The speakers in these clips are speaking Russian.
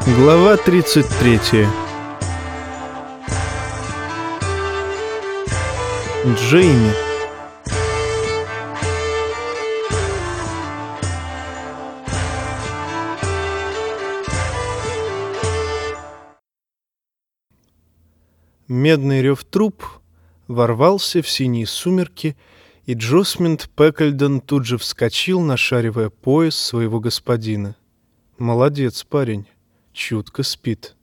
Глава 33. Джейми. Медный рев труб ворвался в синие сумерки, и Джосминд Пэккельден тут же вскочил, нашаривая пояс своего господина. Молодец, парень, чутко спит.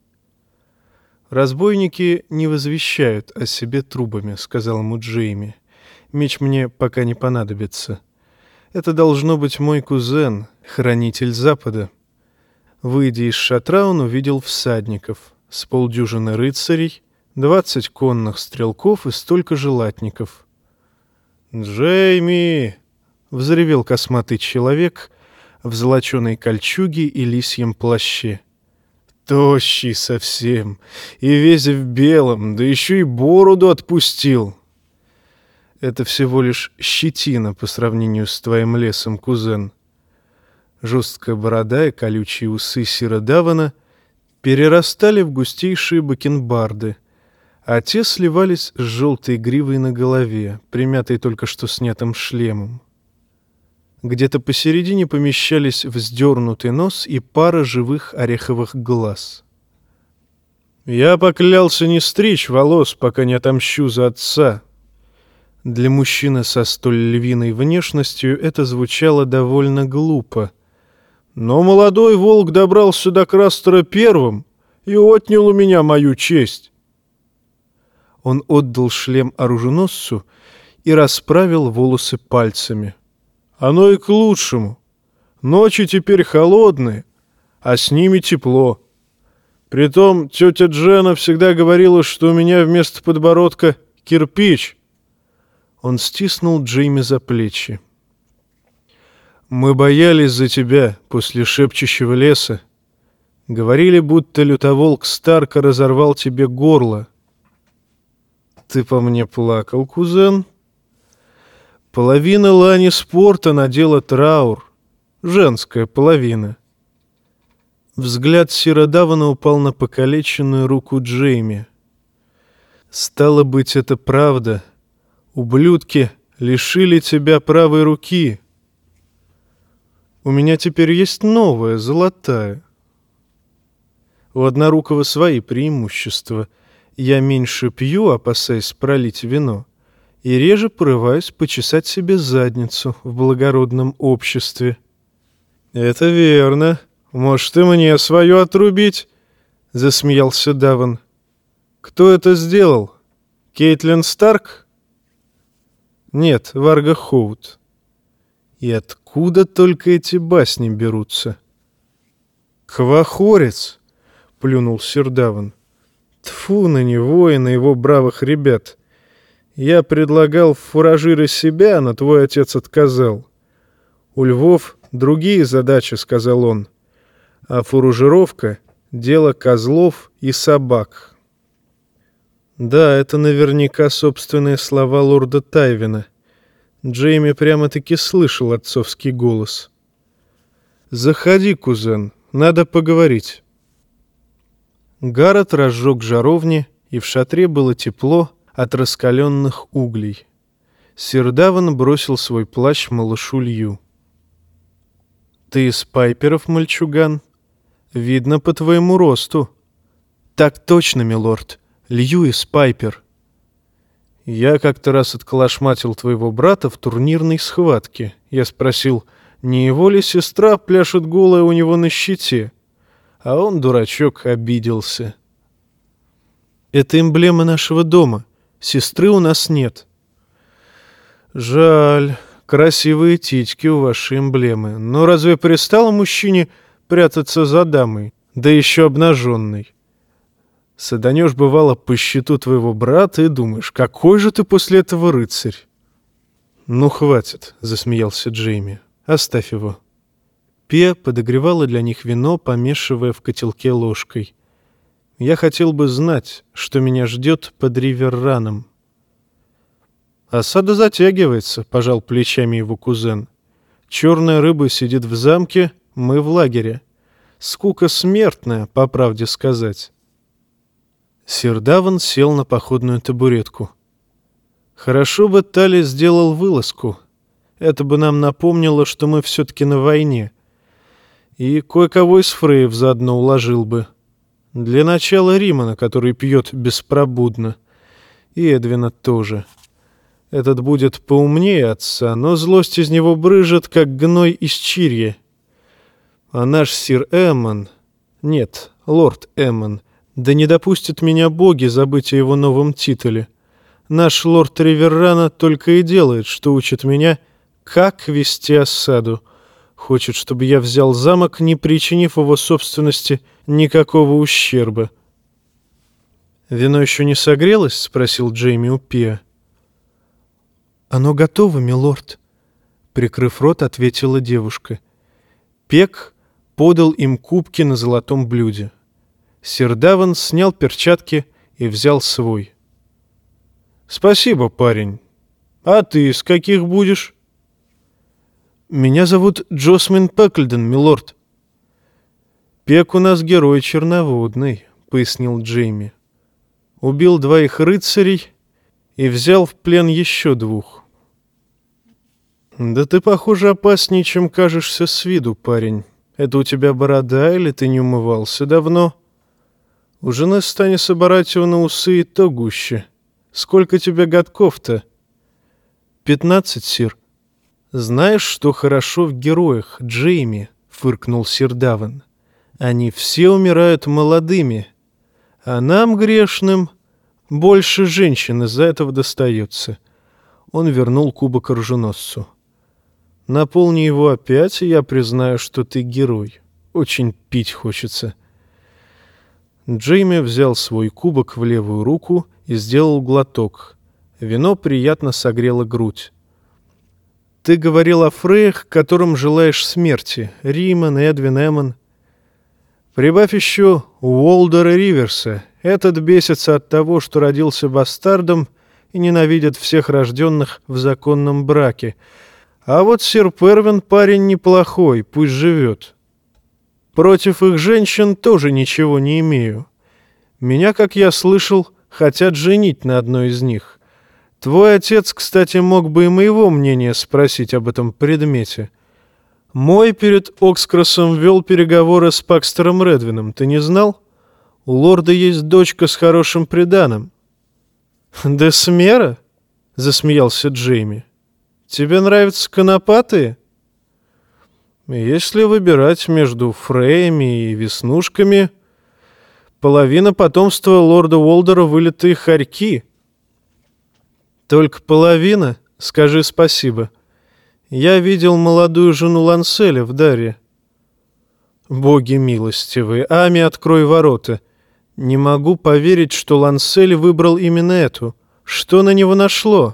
«Разбойники не возвещают о себе трубами», — сказал ему Джейми. «Меч мне пока не понадобится. Это должно быть мой кузен, хранитель Запада». Выйдя из шатра, он увидел всадников, с полдюжины рыцарей, 20 конных стрелков и столько же латников. «Джейми!» — взревел косматый человек в золоченой кольчуге и лисьем плаще. «Тощий совсем, и весь в белом, да еще и бороду отпустил!» «Это всего лишь щетина по сравнению с твоим лесом, кузен». Жесткая борода и колючие усы Сира Давана перерастали в густейшие бакенбарды, а те сливались с желтой гривой на голове, примятой только что снятым шлемом. Где-то посередине помещались вздернутый нос и пара живых ореховых глаз. «Я поклялся не стричь волос, пока не отомщу за отца». Для мужчины со столь львиной внешностью это звучало довольно глупо. «Но молодой волк добрался до Крастера первым и отнял у меня мою честь». Он отдал шлем оруженосцу и расправил волосы пальцами. «Оно и к лучшему. Ночи теперь холодные, а с ними тепло. Притом тетя Джена всегда говорила, что у меня вместо подбородка кирпич». Он стиснул Джейми за плечи. «Мы боялись за тебя после шепчущего леса. Говорили, будто лютоволк Старка разорвал тебе горло». «Ты по мне плакал, кузен?» «Половина лани спорта надела траур. Женская половина». Взгляд Сира Давана упал на покалеченную руку Джейми. «Стало быть, это правда. Ублюдки лишили тебя правой руки. У меня теперь есть новая, золотая. У однорукого свои преимущества. Я меньше пью, опасаясь пролить вино, и реже порываюсь почесать себе задницу в благородном обществе». «Это верно. Может, и мне свое отрубить?» — засмеялся Даван. «Кто это сделал? Кейтлин Старк?» «Нет, Варга Хоут». «И откуда только эти басни берутся?» «Квахорец!» — плюнул сир Даван. «Тьфу на него и на его бравых ребят. Я предлагал фуражиры себя, но твой отец отказал. У львов другие задачи, — сказал он, — а фуражировка — дело козлов и собак». Да, это наверняка собственные слова лорда Тайвина. Джейми прямо-таки слышал отцовский голос. «Заходи, кузен, надо поговорить». Гаррет разжег жаровни, и в шатре было тепло от раскаленных углей. Сир Даван бросил свой плащ малышу Лью. «Ты из Пайперов, мальчуган? Видно по твоему росту». «Так точно, милорд. Лью из Пайпер». «Я как-то раз отколошматил твоего брата в турнирной схватке. Я спросил, не его ли сестра пляшет голая у него на щите?» А он, дурачок, обиделся. «Это эмблема нашего дома. Сестры у нас нет». «Жаль. Красивые титьки у вашей эмблемы. Но разве пристало мужчине прятаться за дамой, да еще обнаженной? Саданешь, бывало, по щиту твоего брата и думаешь, какой же ты после этого рыцарь?» «Ну, хватит», — засмеялся Джейми. «Оставь его». Пия подогревала для них вино, помешивая в котелке ложкой. «Я хотел бы знать, что меня ждет под Ривер-Раном». «Осада затягивается», — пожал плечами его кузен. «Черная рыба сидит в замке, мы в лагере. Скука смертная, по правде сказать. Сир Даван сел на походную табуретку. Хорошо бы Тали сделал вылазку. Это бы нам напомнило, что мы все-таки на войне. И кое-кого из фреев заодно уложил бы. Для начала Римана, который пьет беспробудно. И Эдвина тоже. Этот будет поумнее отца, но злость из него брыжет, как гной из чирья. А наш сир Эммон... Нет, лорд Эммон. Да не допустят меня боги забыть о его новом титуле. Наш лорд Риверрана только и делает, что учит меня, как вести осаду. Хочет, чтобы я взял замок, не причинив его собственности никакого ущерба. «Вино еще не согрелось?» — спросил Джейми у Пиа. «Оно готово, милорд», — прикрыв рот, ответила девушка. Пек подал им кубки на золотом блюде. Сир Даван снял перчатки и взял свой. «Спасибо, парень. А ты из каких будешь?» «Меня зовут Джосмин Пеклден, милорд». «Пек у нас герой черноводный», — пояснил Джейми. «Убил 2 рыцарей и взял в плен еще 2. Да ты, похоже, опаснее, чем кажешься с виду, парень. Это у тебя борода или ты не умывался давно? У жены Станиса Баратиона усы и то гуще. Сколько тебе годков-то?» 15, сир. «Знаешь, что хорошо в героях, Джейми?» — фыркнул сир Даван. «Они все умирают молодыми, а нам, грешным, больше женщин из-за этого достается». Он вернул кубок оруженосцу. «Наполни его опять, и я признаю, что ты герой. Очень пить хочется». Джейми взял свой кубок в левую руку и сделал глоток. Вино приятно согрело грудь. «Ты говорил о фреях, которым желаешь смерти. Риман, Эдвин, Эммон. Прибавь еще Уолдера Риверса. Этот бесится от того, что родился бастардом и ненавидит всех рожденных в законном браке. А вот сир Первин парень неплохой, пусть живет. Против их женщин тоже ничего не имею. Меня, как я слышал, хотят женить на одной из них. Твой отец, кстати, мог бы и моего мнения спросить об этом предмете. Мой перед Окскросом вел переговоры с Пакстером Редвином. Ты не знал? У лорда есть дочка с хорошим приданым». «Десмера?» — засмеялся Джейми. «Тебе нравятся конопатые?» «Если выбирать между фреями и веснушками, половина потомства лорда Уолдера вылитые хорьки». «Только половина? Скажи спасибо. Я видел молодую жену Ланселя в Дарье». «Боги милостивые, Ами, открой ворота. Не могу поверить, что Лансель выбрал именно эту. Что на него нашло?»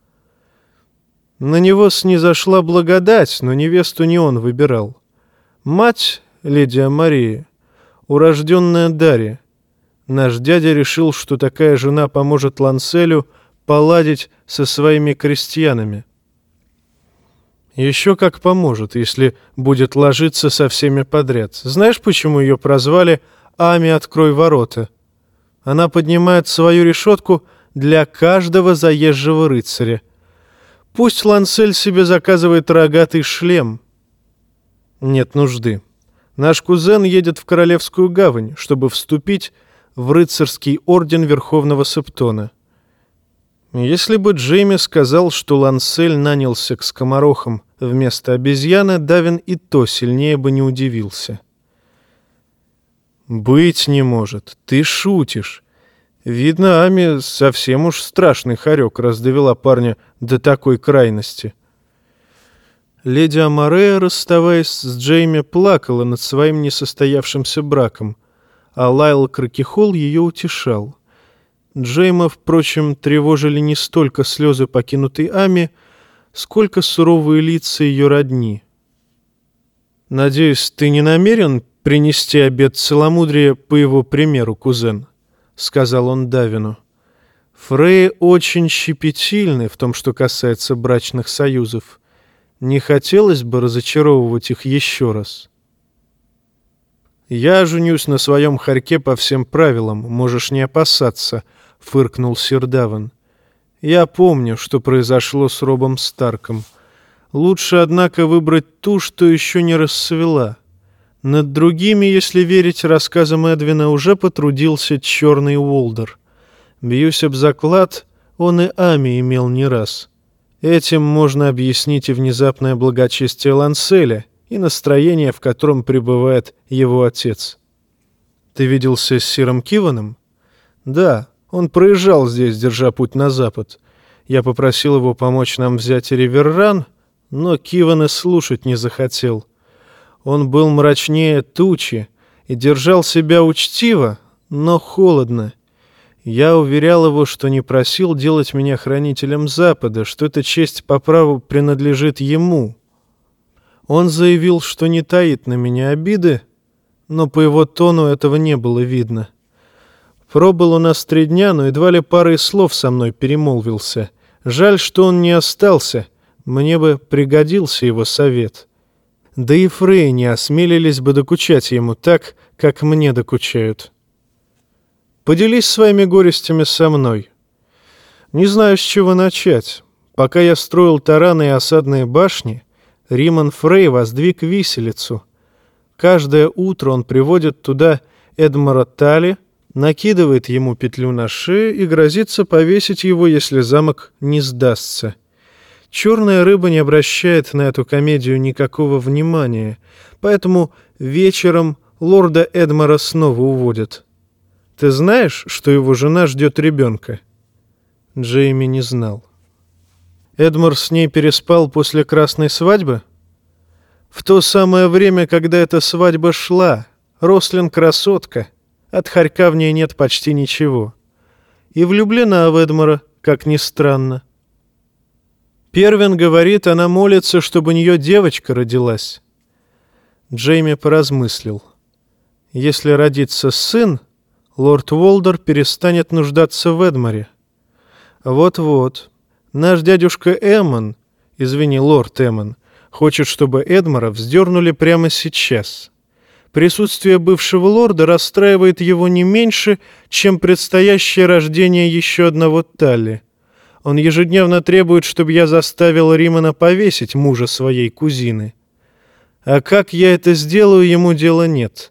«На него снизошла благодать, но невесту не он выбирал. Мать, Лидия Мария, урожденная Дарья. Наш дядя решил, что такая жена поможет Ланселю поладить со своими крестьянами. Еще как поможет, если будет ложиться со всеми подряд. Знаешь, почему ее прозвали «Ами, открой ворота»? Она поднимает свою решетку для каждого заезжего рыцаря. Пусть Лансель себе заказывает рогатый шлем. Нет нужды. Наш кузен едет в Королевскую гавань, чтобы вступить в рыцарский орден Верховного Септона. Если бы Джейми сказал, что Лансель нанялся к скоморохам вместо обезьяны, Давин и то сильнее бы не удивился. «Быть не может. Ты шутишь. Видно, Ами совсем уж страшный хорек, раз довела парня до такой крайности». Леди Амарея, расставаясь с Джейми, плакала над своим несостоявшимся браком, а Лайл Кракихол ее утешал. Джейма, впрочем, тревожили не столько слезы покинутой Ами, сколько суровые лица ее родни. «Надеюсь, ты не намерен принести обет целомудрия по его примеру, кузен?» — сказал он Давину. «Фреи очень щепетильны в том, что касается брачных союзов. Не хотелось бы разочаровывать их еще раз». «Я женюсь на своем хорьке по всем правилам, можешь не опасаться», — фыркнул сир Даван. «Я помню, что произошло с Робом Старком. Лучше, однако, выбрать ту, что еще не расцвела. Над другими, если верить рассказам Эдвина, уже потрудился черный Уолдер. Бьюсь об заклад, он и Ами имел не раз. Этим можно объяснить и внезапное благочестие Ланселя, и настроение, в котором пребывает его отец». «Ты виделся с сиром Киваном?» «Да, он проезжал здесь, держа путь на запад. Я попросил его помочь нам взять Риверран, но Киван и слушать не захотел. Он был мрачнее тучи и держал себя учтиво, но холодно. Я уверял его, что не просил делать меня хранителем Запада, что эта честь по праву принадлежит ему. Он заявил, что не таит на меня обиды, но по его тону этого не было видно. Пробыл у нас 3 дня, но едва ли парой слов со мной перемолвился. Жаль, что он не остался, мне бы пригодился его совет. Да и Фрей не осмелились бы докучать ему так, как мне докучают. Поделись своими горестями со мной. Не знаю, с чего начать. Пока я строил тараны и осадные башни, Риман Фрей воздвиг виселицу. Каждое утро он приводит туда Эдмара Тали, накидывает ему петлю на шею и грозится повесить его, если замок не сдастся. Черная рыба не обращает на эту комедию никакого внимания, поэтому вечером лорда Эдмара снова уводят. Ты знаешь, что его жена ждет ребенка?» Джейми не знал. «Эдмар с ней переспал после красной свадьбы?» «В то самое время, когда эта свадьба шла. Рослин красотка. От хорька в ней нет почти ничего. И влюблена в Эдмара, как ни странно. Первин говорит, она молится, чтобы у нее девочка родилась». Джейми поразмыслил. «Если родится сын, лорд Уолдер перестанет нуждаться в Эдмаре. Вот-вот. Наш дядюшка Эммон, извини, лорд Эммон, хочет, чтобы Эдмара вздернули прямо сейчас. Присутствие бывшего лорда расстраивает его не меньше, чем предстоящее рождение еще одного Талли. Он ежедневно требует, чтобы я заставил Римана повесить мужа своей кузины. А как я это сделаю, ему дела нет.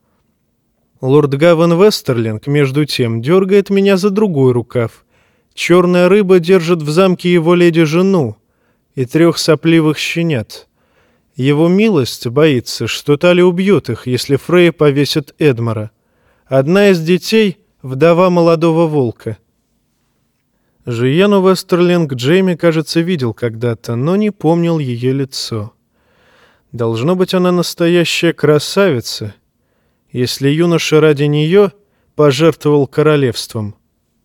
Лорд Гаван Вестерлинг, между тем, дергает меня за другой рукав. Черная рыба держит в замке его леди-жену и 3 сопливых щенят. Его милость боится, что Тали убьет их, если Фрей повесит Эдмара. Одна из детей — вдова молодого волка. Жиену Вестерлинг Джейми, кажется, видел когда-то, но не помнил ее лицо. Должно быть, она настоящая красавица, если юноша ради нее пожертвовал королевством.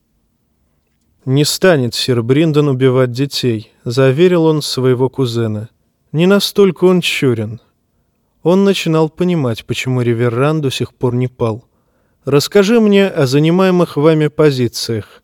«Не станет сир Бриндон убивать детей», — заверил он своего кузена. «Не настолько он чурен». Он начинал понимать, почему Риверран до сих пор не пал. «Расскажи мне о занимаемых вами позициях».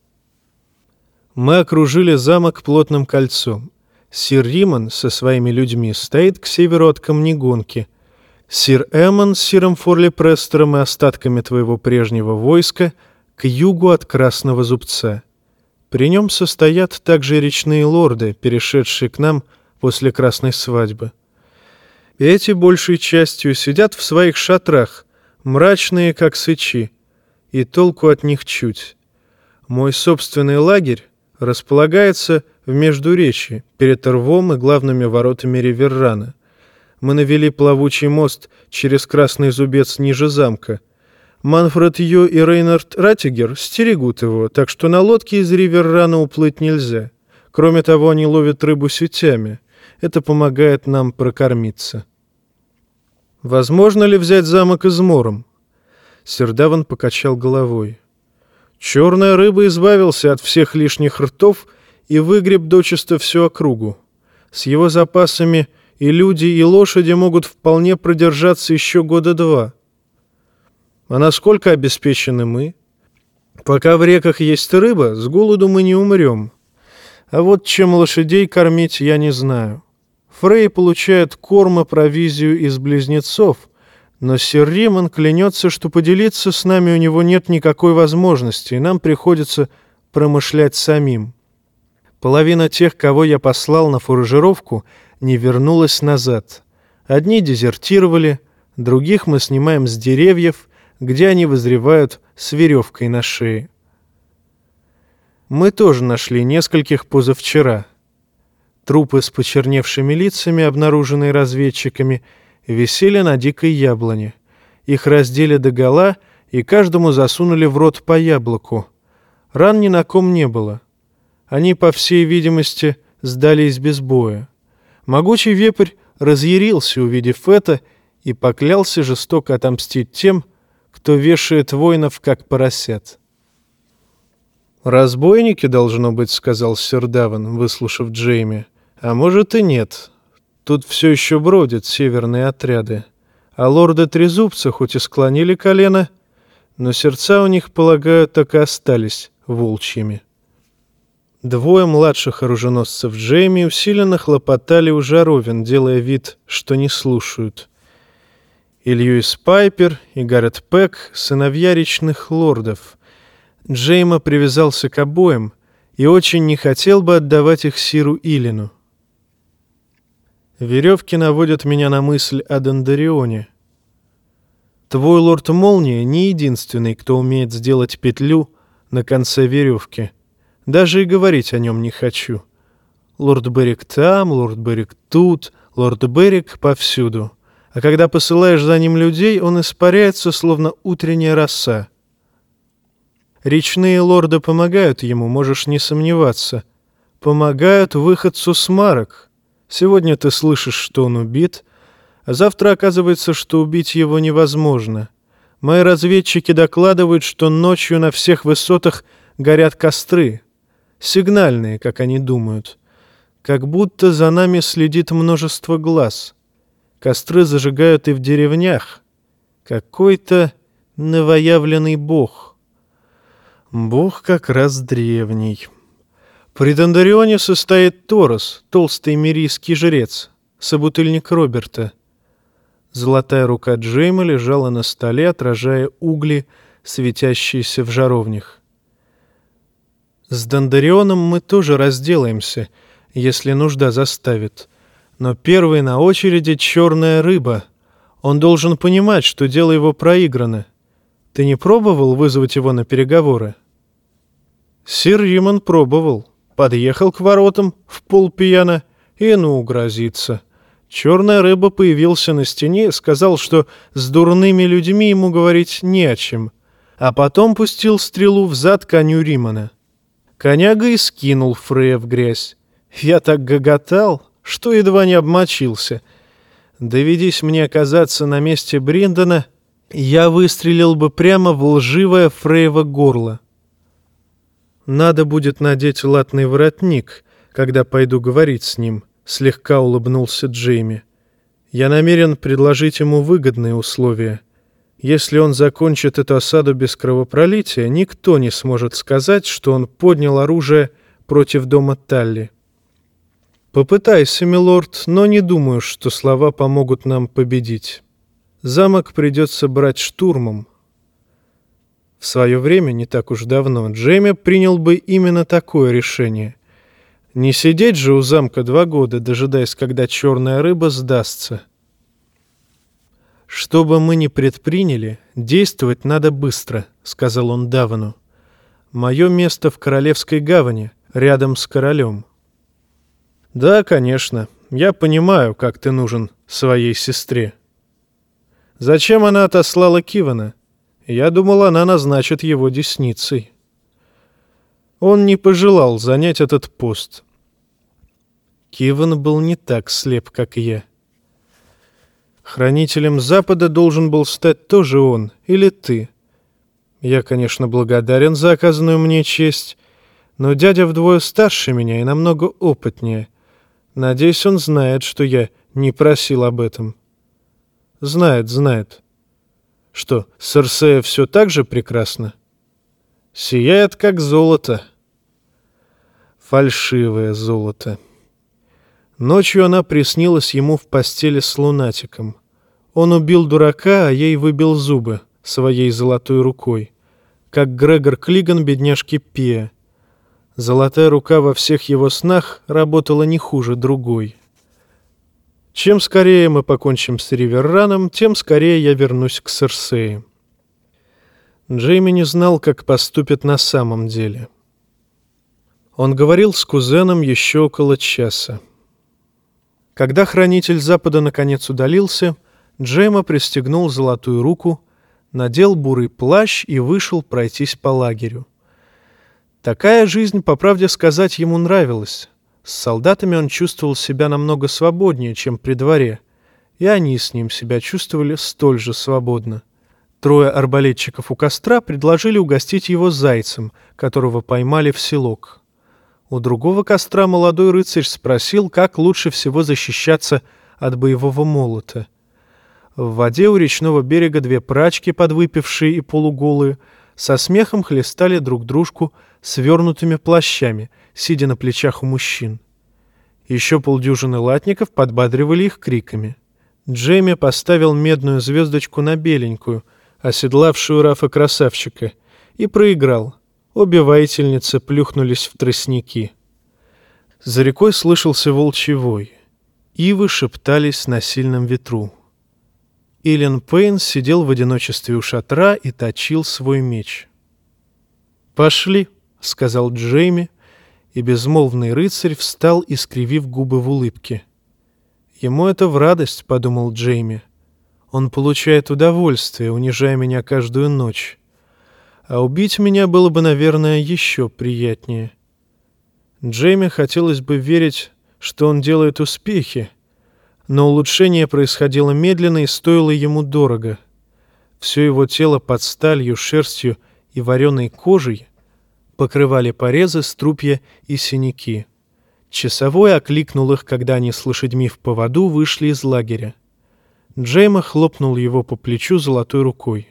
Мы окружили замок плотным кольцом. Сир Риман со своими людьми стоит к северу от Камнегонки. Сир Эммон с сиром Форли Престером и остатками твоего прежнего войска к югу от Красного Зубца. При нем состоят также речные лорды, перешедшие к нам после красной свадьбы. Эти большей частью сидят в своих шатрах, мрачные, как сычи, и толку от них чуть. Мой собственный лагерь располагается в Междуречье, перед рвом и главными воротами Риверрана. Мы навели плавучий мост через Красный Зубец ниже замка. Манфред Ю и Рейнард Ратигер стерегут его, так что на лодке из Риверрана уплыть нельзя. Кроме того, они ловят рыбу сетями. Это помогает нам прокормиться. Возможно ли взять замок измором? Сир Даван покачал головой. Черная рыба избавился от всех лишних ртов и выгреб дочисто всю округу. С его запасами и люди, и лошади могут вполне продержаться еще 2 года. А насколько обеспечены мы? Пока в реках есть рыба, с голоду мы не умрем. А вот чем лошадей кормить, я не знаю. Фрей получает корм и провизию из близнецов, Но сэр Риман клянется, что поделиться с нами у него нет никакой возможности, и нам приходится промышлять самим. Половина тех, кого я послал на фуражировку, не вернулась назад. Одни дезертировали, других мы снимаем с деревьев, где они вызревают с веревкой на шее. Мы тоже нашли нескольких позавчера. Трупы с почерневшими лицами, обнаруженные разведчиками, висели на дикой яблоне. Их раздели догола и каждому засунули в рот по яблоку. Ран ни на ком не было. Они, по всей видимости, сдались без боя. Могучий вепрь разъярился, увидев это, и поклялся жестоко отомстить тем, кто вешает воинов, как поросят. «Разбойники, должно быть», — сказал сэр Даван, выслушав Джейми. «А может и нет. Тут все еще бродят северные отряды. А лорда Трезубца хоть и склонили колено, но сердца у них, полагаю, так и остались волчьими». Двое младших оруженосцев Джейми усиленно хлопотали у жаровин, делая вид, что не слушают. И Льюис Пайпер, и Гаррет Пэк — сыновья речных лордов. Джейма привязался к обоим и очень не хотел бы отдавать их сиру Илину. Веревки наводят меня на мысль о Дондарионе. Твой лорд Молния не единственный, кто умеет сделать петлю на конце веревки. Даже и говорить о нем не хочу. Лорд Беррик там, лорд Беррик тут, лорд Беррик повсюду. А когда посылаешь за ним людей, он испаряется, словно утренняя роса. Речные лорды помогают ему, можешь не сомневаться. Помогают выходцу с марок. Сегодня ты слышишь, что он убит, а завтра оказывается, что убить его невозможно. Мои разведчики докладывают, что ночью на всех высотах горят костры. Сигнальные, как они думают. Как будто за нами следит множество глаз. Костры зажигают и в деревнях. Какой-то новоявленный бог. Бог как раз древний. При Дондарионе состоит Торос, толстый мирийский жрец, собутыльник Роберта. Золотая рука Джейма лежала на столе, отражая угли, светящиеся в жаровнях. С Дондарионом мы тоже разделаемся, если нужда заставит. Но первый на очереди черная рыба. Он должен понимать, что дело его проиграно. Ты не пробовал вызвать его на переговоры? Сир Риман пробовал. Подъехал к воротам в полпьяна и грозится. Черная рыба появился на стене и сказал, что с дурными людьми ему говорить не о чем. А потом пустил стрелу в зад коню Римана. Коняга и скинул Фрея в грязь. Я так гоготал, что едва не обмочился. Доведись мне оказаться на месте Бриндона, я выстрелил бы прямо в лживое Фреево горло. Надо будет надеть латный воротник, когда пойду говорить с ним, слегка улыбнулся Джейми. Я намерен предложить ему выгодные условия. Если он закончит эту осаду без кровопролития, никто не сможет сказать, что он поднял оружие против дома Талли. Попытайся, милорд, но не думаю, что слова помогут нам победить. Замок придется брать штурмом. В свое время, не так уж давно, Джейми принял бы именно такое решение. Не сидеть же у замка 2 года, дожидаясь, когда черная рыба сдастся. «Что бы мы ни предприняли, действовать надо быстро», — сказал он Давану. «Мое место в Королевской гавани, рядом с королем». «Да, конечно, я понимаю, как ты нужен своей сестре». «Зачем она отослала Кивана? Я думал, она назначит его десницей». Он не пожелал занять этот пост. Киван был не так слеп, как я. Хранителем Запада должен был стать тоже он, или ты. Я, конечно, благодарен за оказанную мне честь, но дядя вдвое старше меня и намного опытнее. Надеюсь, он знает, что я не просил об этом. Знает, знает. Что, Серсея все так же прекрасно? Сияет, как золото. Фальшивое золото. Ночью она приснилась ему в постели с лунатиком. Он убил дурака, а ей выбил зубы своей золотой рукой, как Грегор Клиган бедняжке Пиа. Золотая рука во всех его снах работала не хуже другой. Чем скорее мы покончим с Риверраном, тем скорее я вернусь к Серсее. Джейми не знал, как поступит на самом деле. Он говорил с кузеном еще около часа. Когда хранитель Запада наконец удалился, Джейма пристегнул золотую руку, надел бурый плащ и вышел пройтись по лагерю. Такая жизнь, по правде сказать, ему нравилась. С солдатами он чувствовал себя намного свободнее, чем при дворе, и они с ним себя чувствовали столь же свободно. 3 арбалетчиков у костра предложили угостить его зайцем, которого поймали в селок. У другого костра молодой рыцарь спросил, как лучше всего защищаться от боевого молота. В воде у речного берега 2 прачки, подвыпившие и полуголые, со смехом хлестали друг дружку свернутыми плащами, сидя на плечах у мужчин. Еще полдюжины латников подбадривали их криками. Джейми поставил медную звездочку на беленькую, оседлавшую Рафа-красавчика, и проиграл. Обе воительницы плюхнулись в тростники. За рекой слышался волчий вой. Ивы шептались на сильном ветру. Илен Пейн сидел в одиночестве у шатра и точил свой меч. «Пошли», — сказал Джейми, и безмолвный рыцарь встал, искривив губы в улыбке. «Ему это в радость», — подумал Джейми. «Он получает удовольствие, унижая меня каждую ночь. А убить меня было бы, наверное, еще приятнее». Джейми хотелось бы верить, что он делает успехи, но улучшение происходило медленно и стоило ему дорого. Все его тело под сталью, шерстью и вареной кожей покрывали порезы, струпья и синяки. Часовой окликнул их, когда они с лошадьми в поводу вышли из лагеря. Джейма хлопнул его по плечу золотой рукой.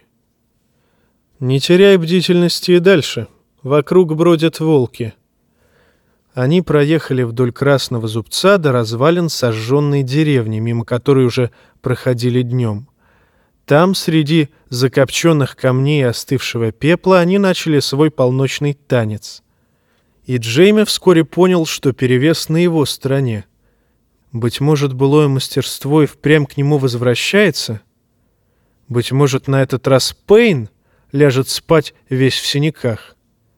«Не теряй бдительности и дальше. Вокруг бродят волки». Они проехали вдоль Красного Зубца до развалин сожженной деревни, мимо которой уже проходили днем. Там, среди закопченных камней и остывшего пепла, они начали свой полночный танец. И Джейми вскоре понял, что перевес на его стороне. Быть может, былое мастерство и впрямь к нему возвращается? Быть может, на этот раз Пейн ляжет спать весь в синяках?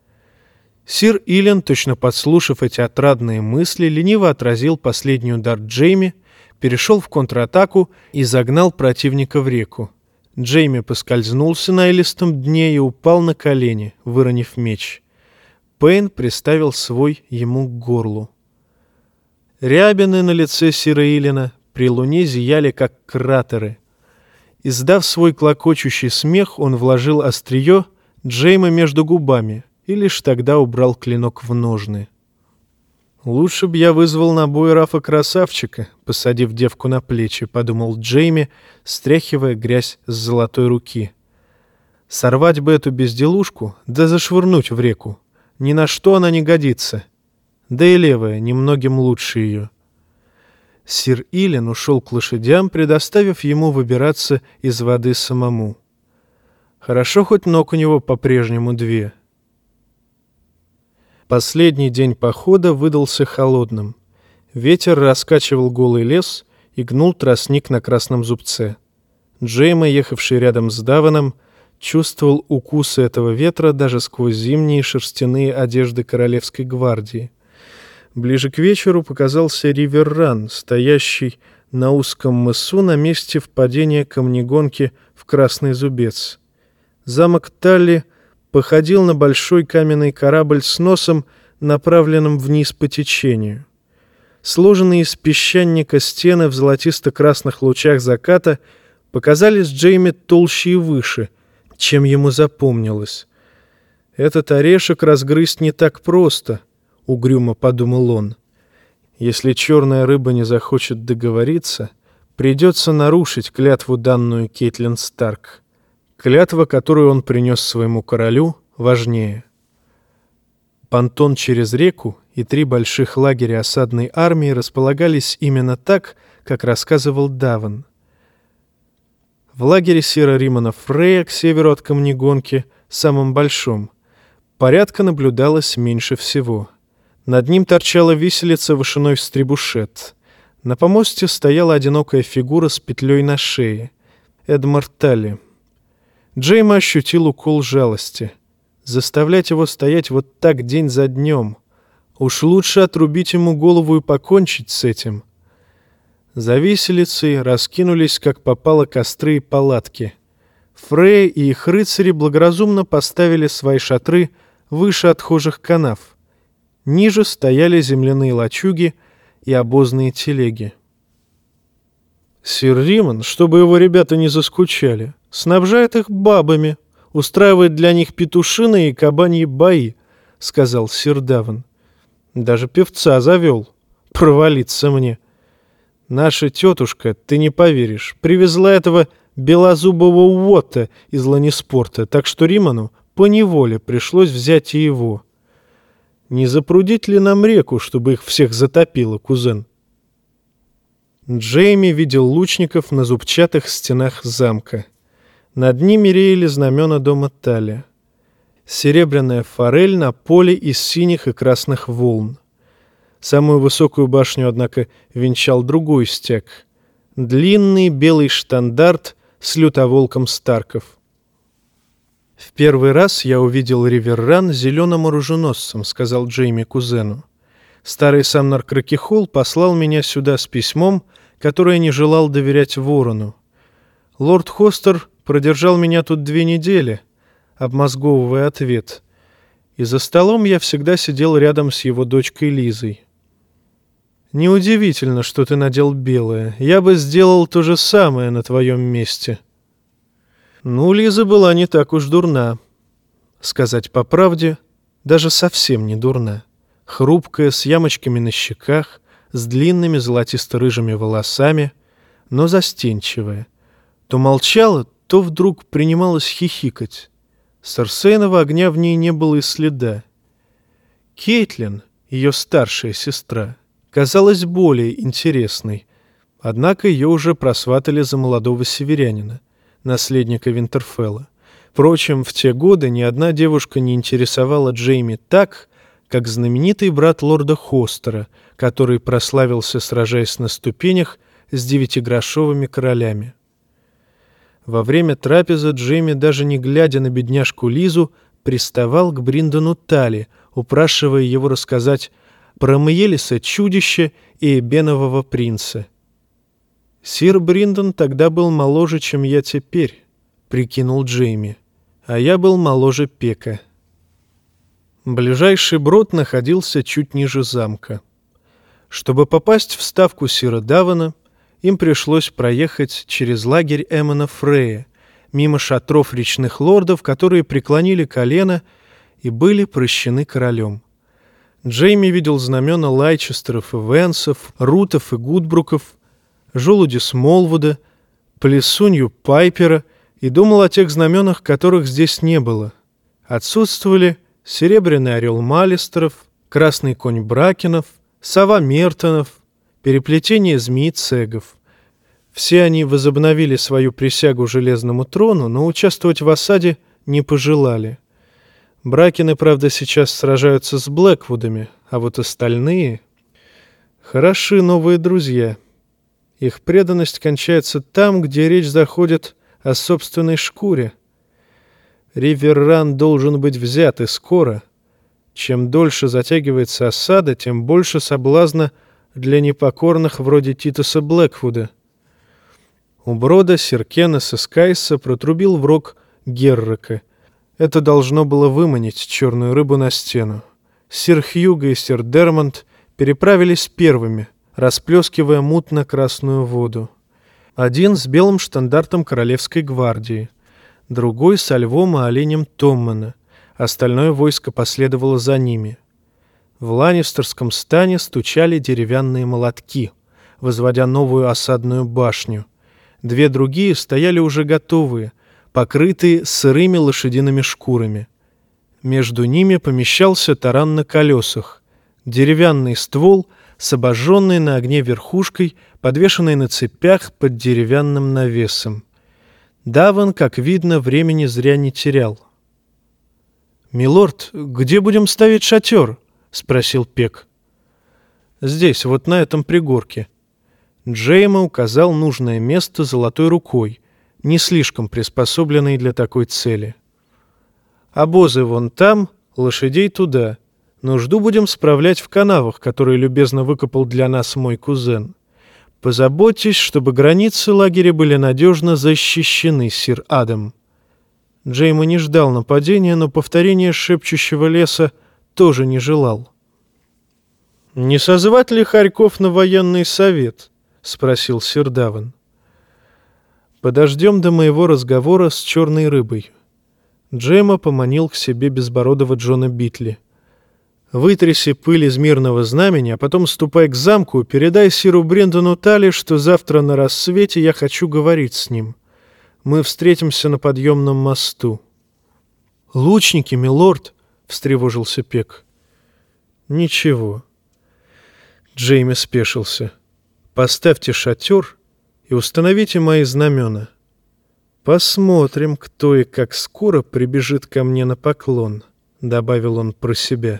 Сир Илен, точно подслушав эти отрадные мысли, лениво отразил последний удар Джейми, перешел в контратаку и загнал противника в реку. Джейми поскользнулся на илистом дне и упал на колени, выронив меч. Пейн приставил свой ему к горлу. Рябины на лице сира Илена при луне зияли, как кратеры. Издав свой клокочущий смех, он вложил острие Джейма между губами и лишь тогда убрал клинок в ножны. «Лучше б я вызвал на бой Рафа-красавчика, посадив девку на плечи», — подумал Джейми, стряхивая грязь с золотой руки. «Сорвать бы эту безделушку, да зашвырнуть в реку. Ни на что она не годится. Да и левая немногим лучше ее». Сир Илен ушел к лошадям, предоставив ему выбираться из воды самому. Хорошо, хоть ног у него по-прежнему 2. Последний день похода выдался холодным. Ветер раскачивал голый лес и гнул тростник на Красном Зубце. Джейма, ехавший рядом с Даваном, чувствовал укусы этого ветра даже сквозь зимние шерстяные одежды Королевской гвардии. Ближе к вечеру показался Риверран, стоящий на узком мысу на месте впадения камнегонки в Красный Зубец. Замок Талли походил на большой каменный корабль с носом, направленным вниз по течению. Сложенные из песчаника стены в золотисто-красных лучах заката показались Джейми толще и выше, чем ему запомнилось. «Этот орешек разгрызть не так просто», — угрюмо подумал он. «Если черная рыба не захочет договориться, придется нарушить клятву, данную Кейтлин Старк. Клятва, которую он принес своему королю, важнее». Понтон через реку и 3 больших лагеря осадной армии располагались именно так, как рассказывал Даван. В лагере сира Римана Фрея к северу от Камнегонки, самом большом, порядка наблюдалось меньше всего. Над ним торчала виселица вышиной в стребушет. На помосте стояла одинокая фигура с петлей на шее. Эдмар Талли. Джейми ощутил укол жалости. Заставлять его стоять вот так день за днем. Уж лучше отрубить ему голову и покончить с этим. За виселицей раскинулись, как попало, костры и палатки. Фрей и их рыцари благоразумно поставили свои шатры выше отхожих канав. Ниже стояли земляные лачуги и обозные телеги. Сир Риман, чтобы его ребята не заскучали, снабжает их бабами, устраивает для них петушиные и кабаньи бои, — сказал сир Даван. Даже певца завел. Провалиться мне. Наша тетушка, ты не поверишь, привезла этого белозубого уотта из Ланиспорта, так что Риману поневоле пришлось взять и его. Не запрудить ли нам реку, чтобы их всех затопило, кузен? Джейми видел лучников на зубчатых стенах замка. Над ними реяли знамена дома Талли. Серебряная форель на поле из синих и красных волн. Самую высокую башню, однако, венчал другой стяг. Длинный белый штандарт с лютоволком Старков. «В первый раз я увидел Риверран зеленым оруженосцем», — сказал Джейми кузену. «Старый Самнар Кракехол послал меня сюда с письмом, которое не желал доверять Ворону. Лорд Хостер продержал меня тут 2 недели, обмозговывая ответ, и за столом я всегда сидел рядом с его дочкой Лизой. Неудивительно, что ты надел белое. Я бы сделал то же самое на твоем месте». Ну, Лиза была не так уж дурна. Сказать по правде, даже совсем не дурна. Хрупкая, с ямочками на щеках, с длинными золотисто-рыжими волосами, но застенчивая. То молчала, то вдруг принималась хихикать. Серсейного огня в ней не было и следа. Кейтлин, ее старшая сестра, казалась более интересной, однако ее уже просватали за молодого северянина, наследника Винтерфелла. Впрочем, в те годы ни одна девушка не интересовала Джейми так, как знаменитый брат лорда Хостера, который прославился, сражаясь на ступенях с 9-грошовыми королями. Во время трапезы Джейми, даже не глядя на бедняжку Лизу, приставал к Бриндону Талли, упрашивая его рассказать про Миелиса чудище и Эбенового принца. «Сир Бриндон тогда был моложе, чем я теперь», — прикинул Джейми, — «а я был моложе Пека». Ближайший брод находился чуть ниже замка. Чтобы попасть в ставку сира Давана, им пришлось проехать через лагерь Эммона Фрея, мимо шатров речных лордов, которые преклонили колено и были прощены королем. Джейми видел знамена Лайчестеров и Венсов, Рутов и Гудбруков, желуди Смолвуда, плесунью Пайпера и думал о тех знаменах, которых здесь не было. Отсутствовали серебряный орел Малистеров, красный конь Бракенов, сова Мертонов, переплетение змей Цегов. Все они возобновили свою присягу железному трону, но участвовать в осаде не пожелали. Бракены, правда, сейчас сражаются с Блэквудами, а вот остальные... Хороши новые друзья. Их преданность кончается там, где речь заходит о собственной шкуре. Риверран должен быть взят и скоро. Чем дольше затягивается осада, тем больше соблазна для непокорных вроде Титуса Блэквуда. У брода сир Кеннес из Кайса протрубил в рог Геррака. Это должно было выманить черную рыбу на стену. Сир Хьюго и сир Дермонт переправились первыми, расплескивая мутно-красную воду. Один с белым штандартом Королевской гвардии, другой со львом и оленем Томмана. Остальное войско последовало за ними. В Ланнистерском стане стучали деревянные молотки, возводя новую осадную башню. 2 другие стояли уже готовые, покрытые сырыми лошадиными шкурами. Между ними помещался таран на колесах, деревянный ствол с обожженной на огне верхушкой, подвешенной на цепях под деревянным навесом. Даван, как видно, времени зря не терял. «Милорд, где будем ставить шатер?» — спросил Пек. «Здесь, вот на этом пригорке». Джейма указал нужное место золотой рукой, не слишком приспособленной для такой цели. «Обозы вон там, лошадей туда. Нужду будем справлять в канавах, которые любезно выкопал для нас мой кузен. Позаботьтесь, чтобы границы лагеря были надежно защищены, сир Адам». Джейма не ждал нападения, но повторения шепчущего леса тоже не желал. «Не созвать ли Харьков на военный совет?» — спросил сир Даван. «Подождем до моего разговора с черной рыбой». Джейма поманил к себе безбородого Джона Битли. «Вытряси пыль из мирного знамени, а потом ступай к замку и передай сиру Брендону Талли, что завтра на рассвете я хочу говорить с ним. Мы встретимся на подъемном мосту». «Лучники, милорд!» — встревожился Пек. «Ничего». Джейми спешился. «Поставьте шатер и установите мои знамена. Посмотрим, кто и как скоро прибежит ко мне на поклон», — добавил он про себя.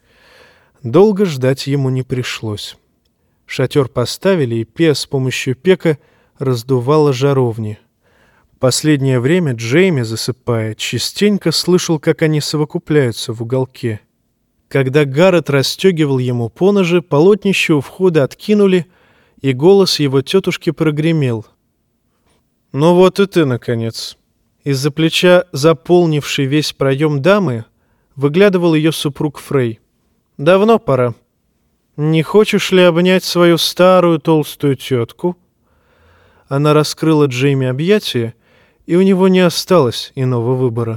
Долго ждать ему не пришлось. Шатер поставили, и Пеа с помощью Пека раздувала жаровни. Последнее время Джейми, засыпая, частенько слышал, как они совокупляются в уголке. Когда Гаррет расстегивал ему поножи, полотнище у входа откинули, и голос его тетушки прогремел. «Ну вот и ты, наконец». Из-за плеча, заполнившей весь проем дамы, выглядывал ее супруг Фрей. «Давно пора. Не хочешь ли обнять свою старую толстую тетку?» Она раскрыла Джейми объятия, и у него не осталось иного выбора.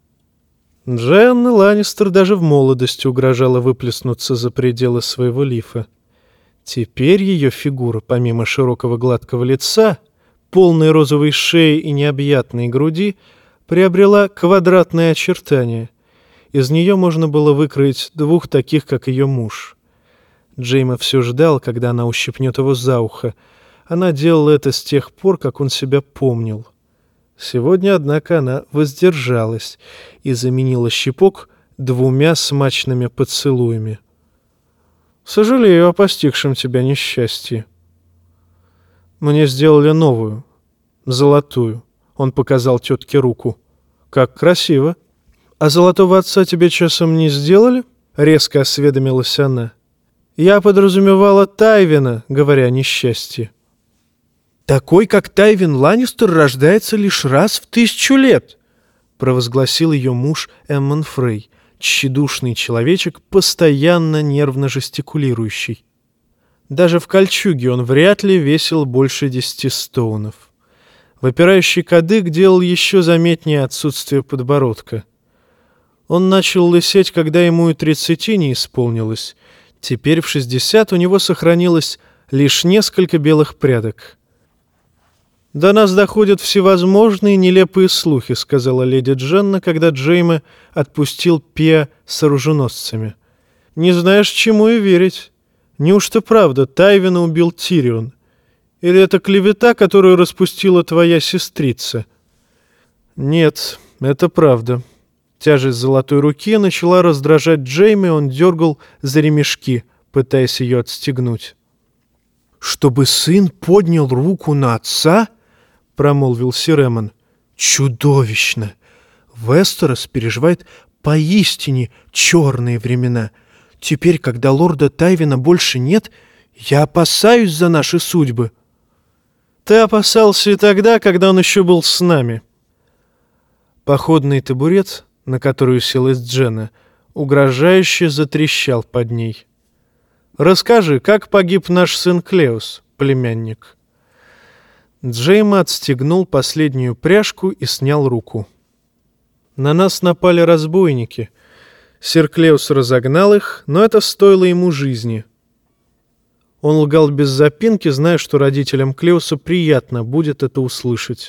Дженна Ланнистер даже в молодости угрожала выплеснуться за пределы своего лифа. Теперь ее фигура, помимо широкого гладкого лица, полной розовой шеи и необъятной груди, приобрела квадратные очертания. Из нее можно было выкроить двух таких, как ее муж. Джейма все ждал, когда она ущипнет его за ухо. Она делала это с тех пор, как он себя помнил. Сегодня, однако, она воздержалась и заменила щипок 2 смачными поцелуями. «Сожалею о постигшем тебя несчастье». «Мне сделали новую, золотую», — он показал тетке руку. «Как красиво! А золотого отца тебе часом не сделали?» — резко осведомилась она. «Я подразумевала Тайвина, говоря о несчастье». «Такой, как Тайвин Ланнистер, рождается лишь раз в 1000 лет», — провозгласил ее муж Эммон Фрей, тщедушный человечек, постоянно нервно жестикулирующий. Даже в кольчуге он вряд ли весил больше 10 стоунов. Выпирающий кадык делал еще заметнее отсутствие подбородка. Он начал лысеть, когда ему и 30 не исполнилось. Теперь в 60 у него сохранилось лишь несколько белых прядок. «До нас доходят всевозможные нелепые слухи», — сказала леди Дженна, когда Джейми отпустил Пеа с оруженосцами. «Не знаешь, чему и верить. Неужто правда Тайвина убил Тирион? Или это клевета, которую распустила твоя сестрица?» «Нет, это правда». Тяжесть золотой руки начала раздражать Джейми, он дергал за ремешки, пытаясь ее отстегнуть. «Чтобы сын поднял руку на отца?» — промолвил сир Эммон. «Чудовищно! Вестерос переживает поистине черные времена. Теперь, когда лорда Тайвина больше нет, я опасаюсь за наши судьбы». «Ты опасался и тогда, когда он еще был с нами». Походный табурет, на который уселась Дженна, угрожающе затрещал под ней. «Расскажи, как погиб наш сын Клеус, племянник?» Джейма отстегнул последнюю пряжку и снял руку. «На нас напали разбойники. Сир Клеус разогнал их, но это стоило ему жизни». Он лгал без запинки, зная, что родителям Клеуса приятно будет это услышать.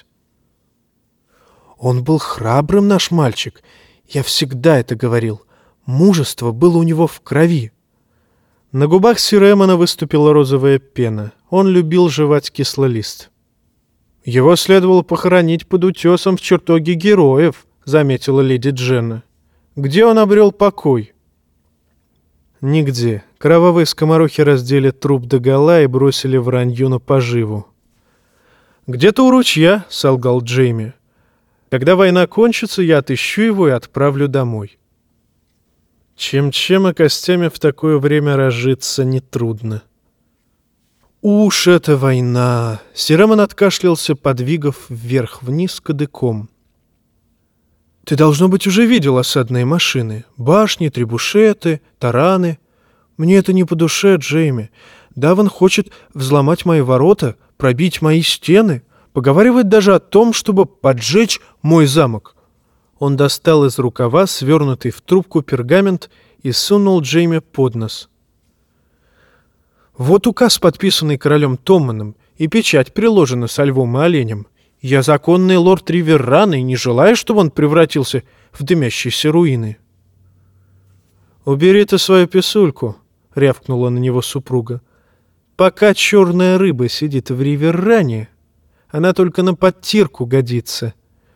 «Он был храбрым, наш мальчик. Я всегда это говорил. Мужество было у него в крови». На губах сира Эммона выступила розовая пена. Он любил жевать кислый лист. «Его следовало похоронить под утесом в чертоге героев», — заметила леди Дженна. «Где он обрел покой?» «Нигде. Кровавые скоморохи раздели труп догола и бросили в ранью на поживу». «Где-то у ручья», — солгал Джейми. «Когда война кончится, я отыщу его и отправлю домой». Чем-чем, а костями в такое время разжиться нетрудно. «Уж эта война!» — Сир Эммон откашлялся, подвигав вверх-вниз кадыком. «Ты, должно быть, уже видел осадные машины. Башни, требушеты, тараны. Мне это не по душе, Джейми. Даван хочет взломать мои ворота, пробить мои стены, поговаривает даже о том, чтобы поджечь мой замок». Он достал из рукава свернутый в трубку пергамент и сунул Джейми под нос. «Вот указ, подписанный королем Томманом, и печать приложена со львом и оленем. Я законный лорд Риверрана и не желаю, чтобы он превратился в дымящиеся руины». «Убери ты свою писульку», — рявкнула на него супруга. «Пока черная рыба сидит в Риверране, она только на подтирку годится».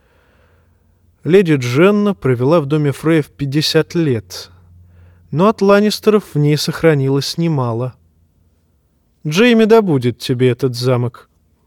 Леди Дженна провела в доме Фреев 50 лет, но от Ланнистеров в ней сохранилось немало. Джейми добудет тебе этот замок.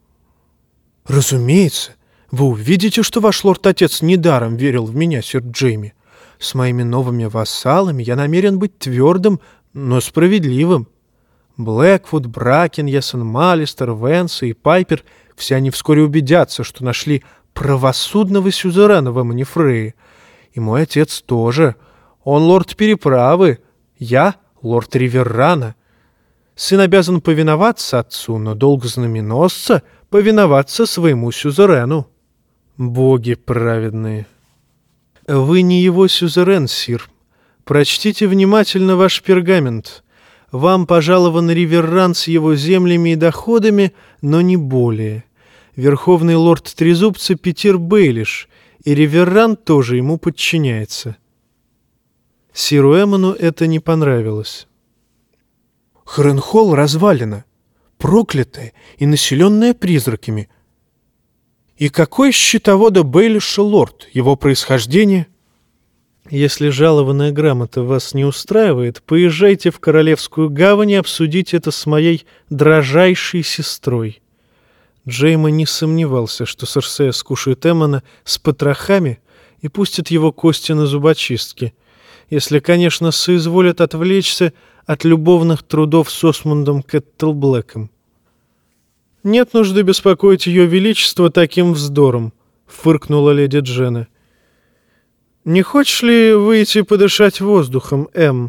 «Разумеется. Вы увидите, что ваш лорд-отец недаром верил в меня, сэр Джейми. С моими новыми вассалами я намерен быть твердым, но справедливым. Блэквуд, Бракен, Ясон Малистер, Венса и Пайпер — все они вскоре убедятся, что нашли правосудного сюзерена в Эммоне Фрее. И мой отец тоже. Он лорд переправы, я лорд Риверрана. Сын обязан повиноваться отцу, но долг знаменосца — повиноваться своему сюзерену». «Боги праведные!» «Вы не его сюзерен, сир. Прочтите внимательно ваш пергамент. Вам пожалован Риверран с его землями и доходами, но не более. Верховный лорд Трезубца Питер Бейлиш, и Риверран тоже ему подчиняется». Сиру Эммону это не понравилось. «Харенхолл развалина, проклятая и населенная призраками. И какой счетовода Бейлиша лорд, его происхождение?» «Если жалованная грамота вас не устраивает, поезжайте в Королевскую гавань и обсудите это с моей дрожайшей сестрой». Джейми не сомневался, что Серсея скушает Эммона с потрохами и пустит его кости на зубочистки, если, конечно, соизволят отвлечься от любовных трудов с Осмундом Кэттлблэком. «Нет нужды беспокоить ее величество таким вздором», — фыркнула леди Дженна. «Не хочешь ли выйти подышать воздухом, Эм?»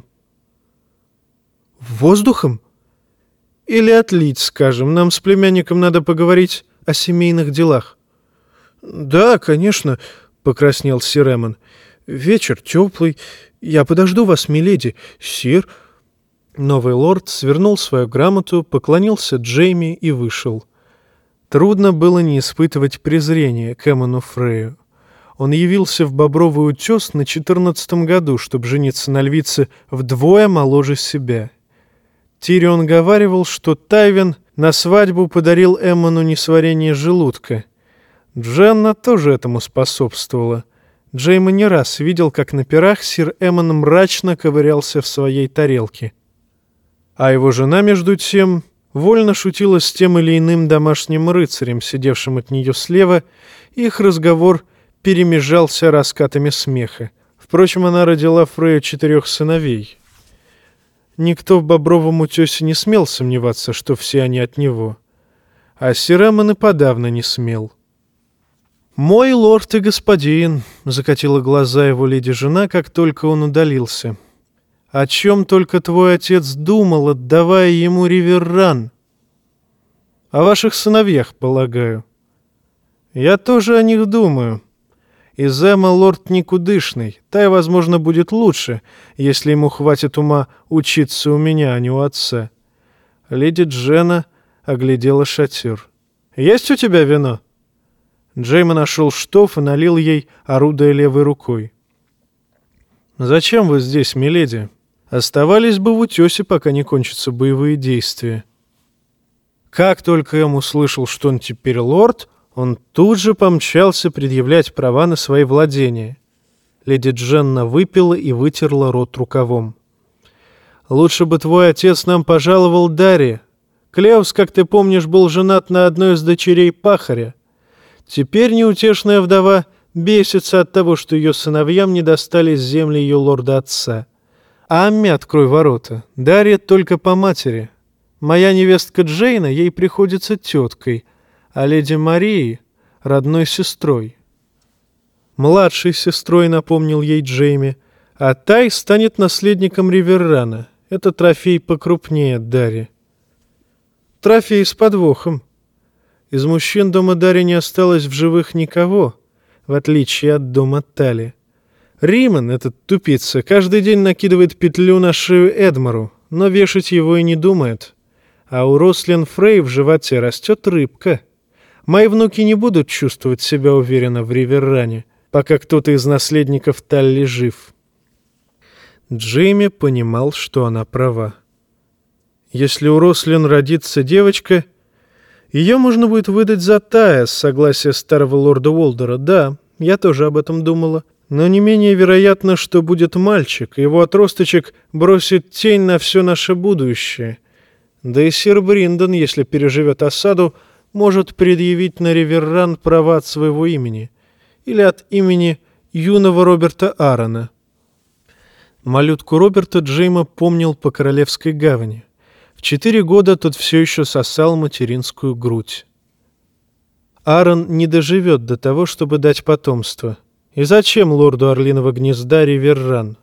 «Воздухом? Или отлить, скажем. Нам с племянником надо поговорить о семейных делах». «Да, конечно», — покраснел сир Эммон. «Вечер теплый. Я подожду вас, миледи. Сир...» Новый лорд свернул свою грамоту, поклонился Джейми и вышел. Трудно было не испытывать презрения к Эммону Фрею. Он явился в Бобровый утес на 14-м году, чтобы жениться на львице вдвое моложе себя. Тирион говаривал, что Тайвин на свадьбу подарил Эммону несварение желудка. Дженна тоже этому способствовала. Джейми не раз видел, как на пирах сир Эммон мрачно ковырялся в своей тарелке. А его жена, между тем, вольно шутила с тем или иным домашним рыцарем, сидевшим от нее слева, и их разговор перемежался раскатами смеха. Впрочем, она родила Фрею 4 сыновей. Никто в Бобровом утесе не смел сомневаться, что все они от него. А сир Эммон и подавно не смел. «Мой лорд и господин», — закатила глаза его леди-жена, как только он удалился. «О чем только твой отец думал, отдавая ему Риверран? О ваших сыновьях, полагаю». «Я тоже о них думаю. Из Эмма лорд никудышный, Тай, возможно, будет лучше, если ему хватит ума учиться у меня, а не у отца». Леди Дженна оглядела шатер. «Есть у тебя вино?» Джейми нашел штоф и налил ей, орудуя левой рукой. «Зачем вы здесь, миледи? Оставались бы в утесе, пока не кончатся боевые действия». Как только Эм услышал, что он теперь лорд, Он тут же помчался предъявлять права на свои владения. Леди Дженна выпила и вытерла рот рукавом. «Лучше бы твой отец нам пожаловал Дарья. Клеус, как ты помнишь, был женат на одной из дочерей пахаря. Теперь неутешная вдова бесится от того, что ее сыновьям не достались земли ее лорда-отца. А Амме открой ворота. Дарья только по матери. Моя невестка Джейна ей приходится теткой, а леди Марии — родной сестрой». «Младшей сестрой», — напомнил ей Джейми, «а Тай станет наследником Риверрана. Это трофей покрупнее Дарьи». «Трофей с подвохом. Из мужчин дома Дарьи не осталось в живых никого, в отличие от дома Тали. Риман, этот тупица, каждый день накидывает петлю на шею Эдмару, но вешать его и не думает. А у Рослин Фрей в животе растет рыбка. Мои внуки не будут чувствовать себя уверенно в Риверране, пока кто-то из наследников Талли жив». Джейми понимал, что она права. Если у Рослин родится девочка, ее можно будет выдать за Тая с согласия старого лорда Уолдера. Да, я тоже об этом думала. Но не менее вероятно, что будет мальчик, и его отросточек бросит тень на все наше будущее. Да и сир Бриндон, если переживет осаду, может предъявить на Риверран права от своего имени или от имени юного Роберта Аарона. Малютку Роберта Джейма помнил по Королевской гавани. В 4 года тот все еще сосал материнскую грудь. Аарон не доживет до того, чтобы дать потомство. И зачем лорду Орлиного гнезда Риверран?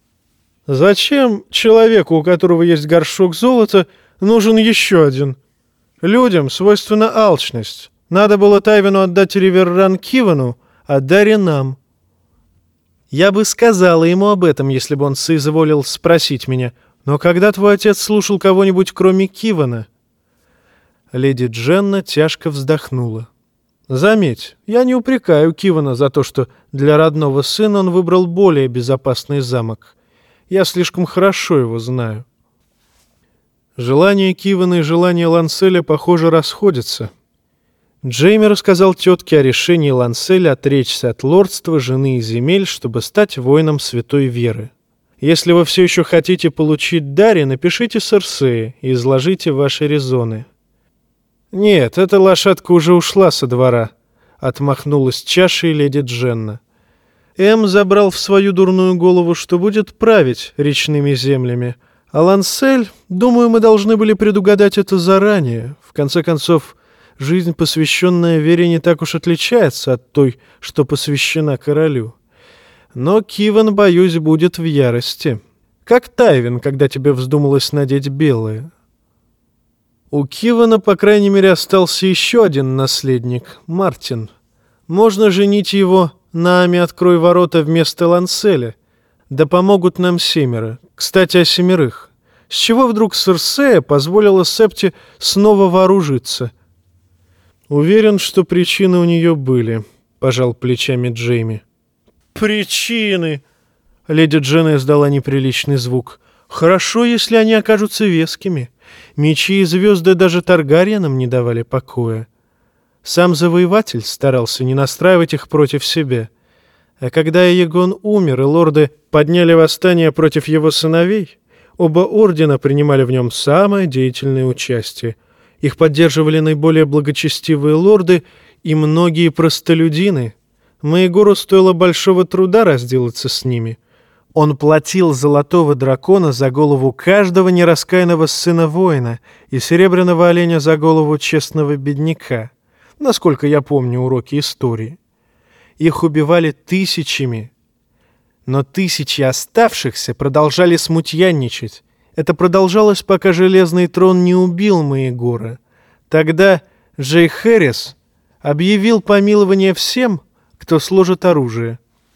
Зачем человеку, у которого есть горшок золота, нужен еще один? Людям свойственна алчность. Надо было Тайвину отдать Риверран Кивану, а Дарье нам. Я бы сказала ему об этом, если бы он соизволил спросить меня. Но когда твой отец слушал кого-нибудь, кроме Кивана? Леди Дженна тяжко вздохнула. Заметь, я не упрекаю Кивана за то, что для родного сына он выбрал более безопасный замок. Я слишком хорошо его знаю. Желания Кивана и желания Ланселя, похоже, расходятся. Джейми рассказал тетке о решении Ланселя отречься от лордства, жены и земель, чтобы стать воином святой веры. Если вы все еще хотите получить Дарьи, напишите Серсее и изложите ваши резоны. «Нет, эта лошадка уже ушла со двора», — отмахнулась чашей леди Дженна. Эм забрал в свою дурную голову, что будет править речными землями. А Лансель, думаю, мы должны были предугадать это заранее. В конце концов, жизнь, посвященная вере, не так уж отличается от той, что посвящена королю. Но Киван, боюсь, будет в ярости. Как Тайвин, когда тебе вздумалось надеть белое. У Кивана, по крайней мере, остался еще один наследник — Мартин. Можно женить его на Аме «Открой ворота» вместо Ланселя. Да помогут нам 7. Кстати, о 7. С чего вдруг Серсея позволила Септе снова вооружиться? Уверен, что причины у нее были, — пожал плечами Джейми. «Причины!» — леди Дженна издала неприличный звук. «Хорошо, если они окажутся вескими. Мечи и звезды даже Таргарьянам не давали покоя. Сам завоеватель старался не настраивать их против себя. А когда Иегон умер, и лорды подняли восстание против его сыновей, оба ордена принимали в нем самое деятельное участие. Их поддерживали наиболее благочестивые лорды и многие простолюдины. Маегору стоило большого труда разделаться с ними. Он платил золотого дракона за голову каждого нераскаянного сына воина и серебряного оленя за голову честного бедняка, насколько я помню уроки истории. Их убивали тысячами, но тысячи оставшихся продолжали смутьянничать. Это продолжалось, пока Железный трон не убил Маегора. Тогда Джей Хэррис объявил помилование всем, кто сложит оружие.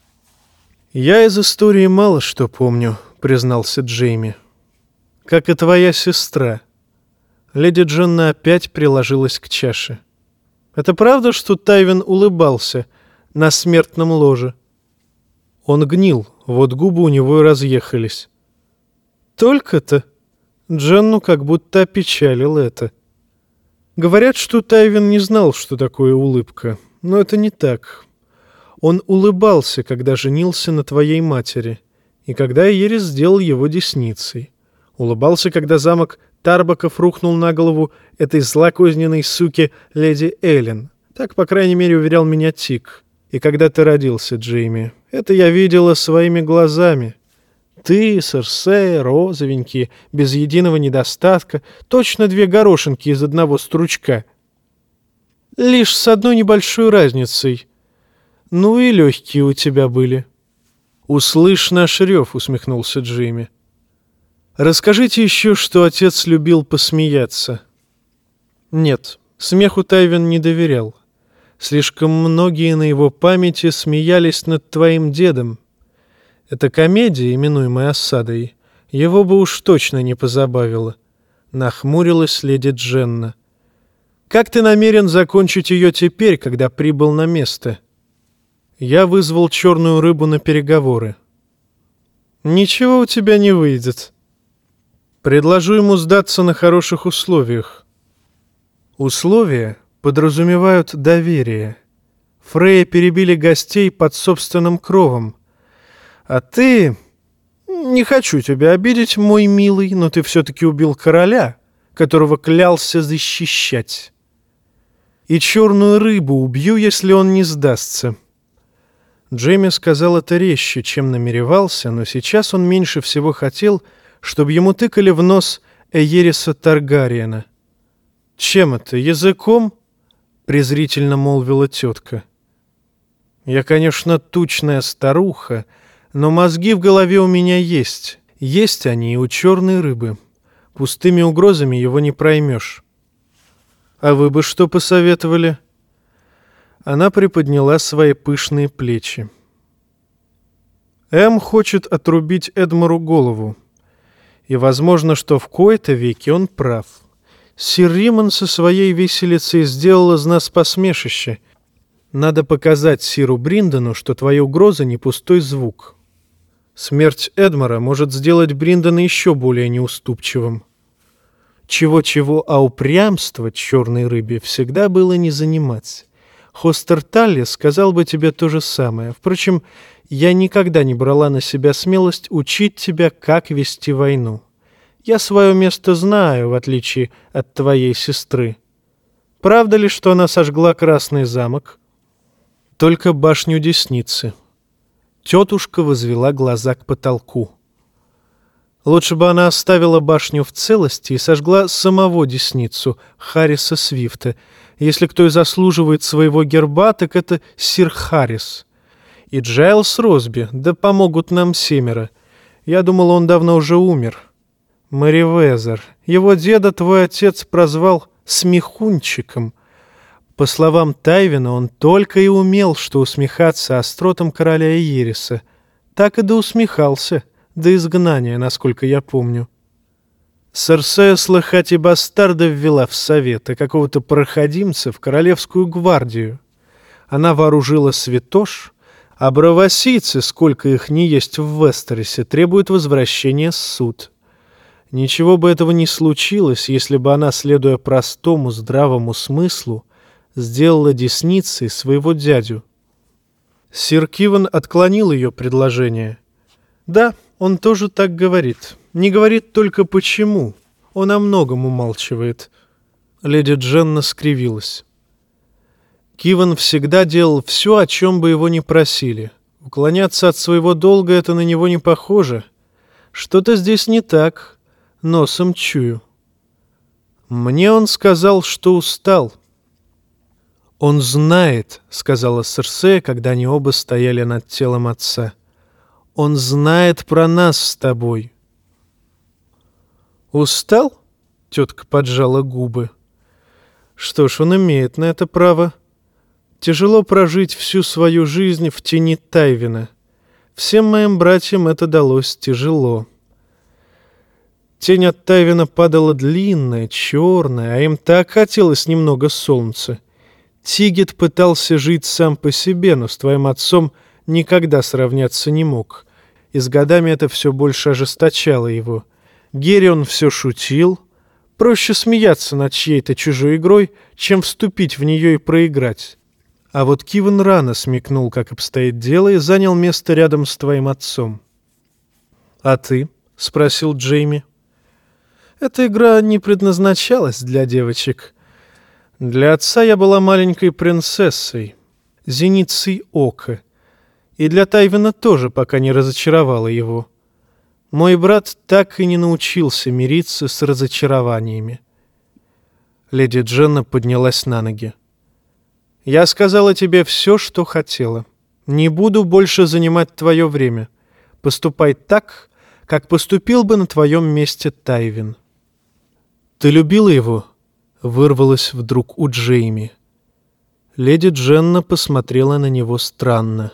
«Я из истории мало что помню», — признался Джейми. «Как и твоя сестра». Леди Дженна опять приложилась к чаше. «Это правда, что Тайвин улыбался на смертном ложе?» Он гнил, вот губы у него и разъехались. «Только-то?» Дженну как будто опечалил это. Говорят, что Тайвин не знал, что такое улыбка, но это не так. Он улыбался, когда женился на твоей матери, и когда Эйерис сделал его десницей. Улыбался, когда замок Тарбаков рухнул на голову этой злокозненной суки леди Эллен. Так, по крайней мере, уверял меня Тик. И когда ты родился, Джейми, это я видела своими глазами. Ты, Серсея, розовенькие, без единого недостатка, точно две горошинки из одного стручка. Лишь с одной небольшой разницей. Ну и легкие у тебя были. «Услышь наш рев», — усмехнулся Джейми. «Расскажите еще, что отец любил посмеяться». Нет, смеху Тайвин не доверял. Слишком многие на его памяти смеялись над твоим дедом. Эта комедия, именуемая осадой, его бы уж точно не позабавила. Нахмурилась леди Дженна. «Как ты намерен закончить ее теперь, когда прибыл на место?» Я вызвал черную рыбу на переговоры. «Ничего у тебя не выйдет. Предложу ему сдаться на хороших условиях». Условия подразумевают доверие. Фрея перебили гостей под собственным кровом. А ты... Не хочу тебя обидеть, мой милый, но ты все-таки убил короля, которого клялся защищать. И черную рыбу убью, если он не сдастся. Джейми сказал это резче, чем намеревался, но сейчас он меньше всего хотел, чтобы ему тыкали в нос Эйериса Таргариена. «Чем это, языком?» — презрительно молвила тетка. «Я, конечно, тучная старуха, но мозги в голове у меня есть. Есть они и у черной рыбы. Пустыми угрозами его не проймешь». «А вы бы что посоветовали?» Она приподняла свои пышные плечи. Эм хочет отрубить Эдмару голову. И возможно, что в кои-то веки он прав. Сир Римон со своей виселицей сделал из нас посмешище. Надо показать сиру Бриндону, что твоя угроза не пустой звук. Смерть Эдмара может сделать Бриндона еще более неуступчивым. Чего-чего, а упрямство черной рыбе всегда было не занимать. Хостер Талли сказал бы тебе то же самое. Впрочем, я никогда не брала на себя смелость учить тебя, как вести войну. Я свое место знаю, в отличие от твоей сестры. Правда ли, что она сожгла Красный замок? Только башню Десницы. Тетушка возвела глаза к потолку. Лучше бы она оставила башню в целости и сожгла самого Десницу, Харриса Свифта. Если кто и заслуживает своего герба, так это сир Харрис. И Джайлс Росби, да помогут нам 7. Я думал, он давно уже умер. Мэривезер. Его деда твой отец прозвал «смехунчиком». По словам Тайвина, он только и умел, что усмехаться остротом короля Эйериса. Так и доусмехался, до изгнания, насколько я помню. Серсея слыхать и бастарда ввела в совет, а какого-то проходимца в королевскую гвардию. Она вооружила святош, а бравосийцы, сколько их ни есть в Вестеросе, требуют возвращения с суд. Ничего бы этого не случилось, если бы она, следуя простому здравому смыслу, сделала десницей своего дядю. Сир Киван отклонил ее предложение. Да, он тоже так говорит. Не говорит только почему. Он о многом умалчивает. Леди Дженна скривилась. Киван всегда делал все, о чем бы его ни просили. Уклоняться от своего долга — это на него не похоже. Что-то здесь не так. Носом чую. Мне он сказал, что устал. «Он знает», — сказала Серсея, когда они оба стояли над телом отца. «Он знает про нас с тобой». «Устал?» — тетка поджала губы. «Что ж, он имеет на это право. Тяжело прожить всю свою жизнь в тени Тайвина. Всем моим братьям это далось тяжело». Тень от Тайвина падала длинная, черная, а им так хотелось немного солнца. Тигет пытался жить сам по себе, но с твоим отцом никогда сравняться не мог. И с годами это все больше ожесточало его. Герион все шутил, Проще смеяться над чьей-то чужой игрой, чем вступить в нее и проиграть. А вот Киван рано смекнул, как обстоит дело, и занял место рядом с твоим отцом. «А ты?» — спросил Джейми. «Эта игра не предназначалась для девочек. Для отца я была маленькой принцессой, зеницей ока, и для Тайвина тоже пока не разочаровала его. Мой брат так и не научился мириться с разочарованиями». Леди Дженна поднялась на ноги. «Я сказала тебе все, что хотела. Не буду больше занимать твое время. Поступай так, как поступил бы на твоем месте Тайвин». «Ты любила его?» — вырвалось вдруг у Джейми. Леди Дженна посмотрела на него странно.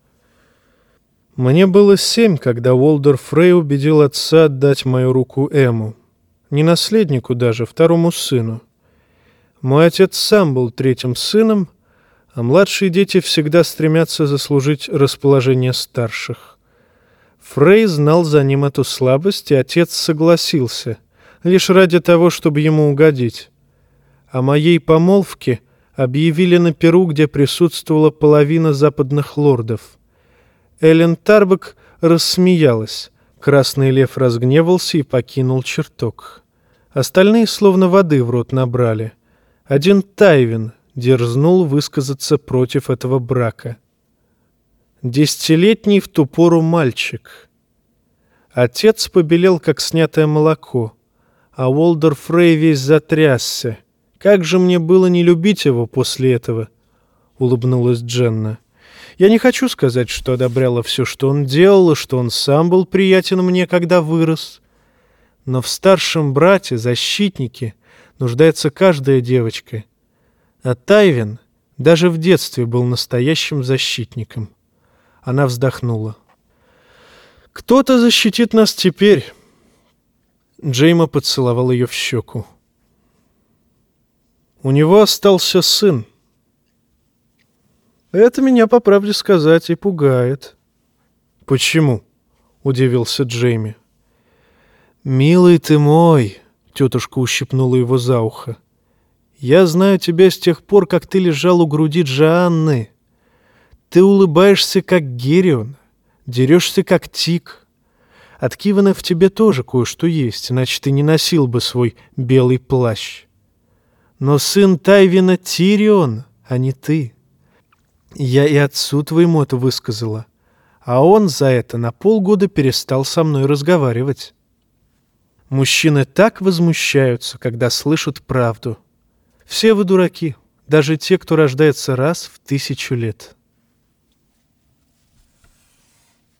«Мне было 7, когда Уолдер Фрей убедил отца отдать мою руку Эму. Не наследнику даже, второму сыну. Мой отец сам был третьим сыном, а младшие дети всегда стремятся заслужить расположение старших. Фрей знал за ним эту слабость, и отец согласился, лишь ради того, чтобы ему угодить. О моей помолвке объявили на пиру, где присутствовала половина западных лордов. Эллен Тарбек рассмеялась, Красный Лев разгневался и покинул чертог. Остальные словно воды в рот набрали. Один Тайвин дерзнул высказаться против этого брака. 10-летний в ту пору мальчик. Отец побелел, как снятое молоко, а Уолдер Фрей весь затрясся. «Как же мне было не любить его после этого?» — улыбнулась Дженна. «Я не хочу сказать, что одобряла все, что он делал, и что он сам был приятен мне, когда вырос. Но в старшем брате, защитнике, нуждается каждая девочка. А Тайвин даже в детстве был настоящим защитником». Она вздохнула. «Кто-то защитит нас теперь». Джейма поцеловал ее в щеку. «У него остался сын. Это меня, по правде сказать, и пугает». «Почему?» — удивился Джейми. «Милый ты мой», — тетушка ущипнула его за ухо. «Я знаю тебя с тех пор, как ты лежал у груди Джоанны. Ты улыбаешься, как Герион, дерешься, как Тик. От Кивана в тебе тоже кое-что есть, иначе ты не носил бы свой белый плащ. Но сын Тайвина Тирион, а не ты. Я и отцу твоему это высказала, а он за это на полгода перестал со мной разговаривать. Мужчины так возмущаются, когда слышат правду. Все вы дураки, даже те, кто рождается раз в 1000 лет».